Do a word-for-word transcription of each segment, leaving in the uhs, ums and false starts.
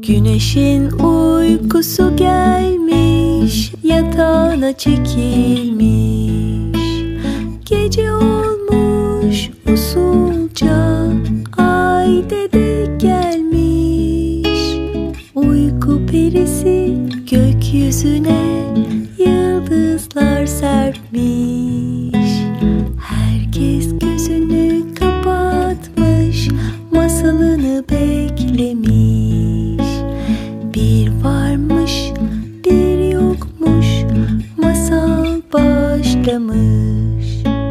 Güneşin uykusu gelmiş, yatağına çekilmiş. Gece olmuş usulca, ay dede gelmiş. Uyku perisi gökyüzüne yıldızlar serpmiş. Herkes gözünü kapatmış, masalını beklemiş. Bir varmış, bir yokmuş, masal başlamış.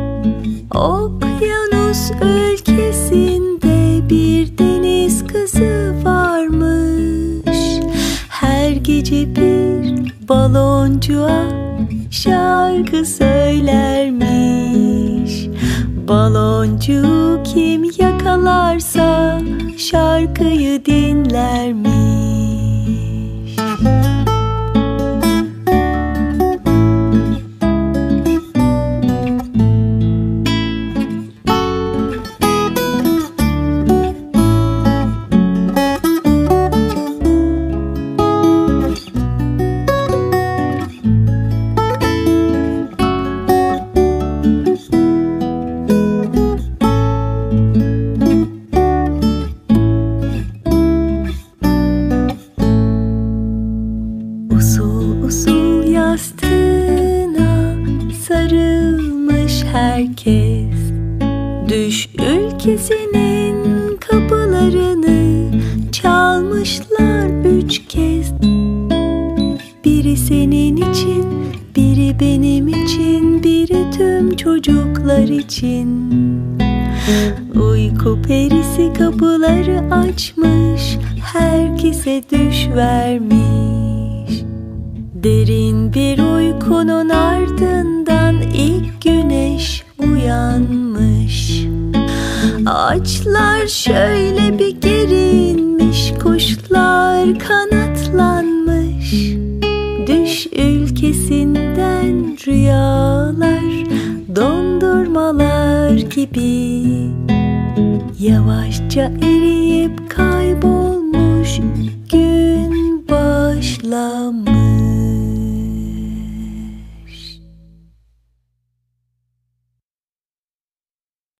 Okyanus ülkesinde bir deniz kızı varmış. Her gece bir baloncuğa şarkı söylermiş. Baloncuğu kim yakalarsa şarkıyı dinlermiş. Usul usul yastığına sarılmış herkes. Düş ülkesinin kapılarını çalmışlar üç kez. Biri senin için, biri benim için, biri tüm çocuklar için. Uyku perisi kapıları açmış, herkese düş vermiş. Derin bir uykunun ardından ilk güneş uyanmış. Ağaçlar şöyle bir gerinmiş, kuşlar kanatlanmış. Düş ülkesinden rüyalar, dondurmalar gibi yavaşça eri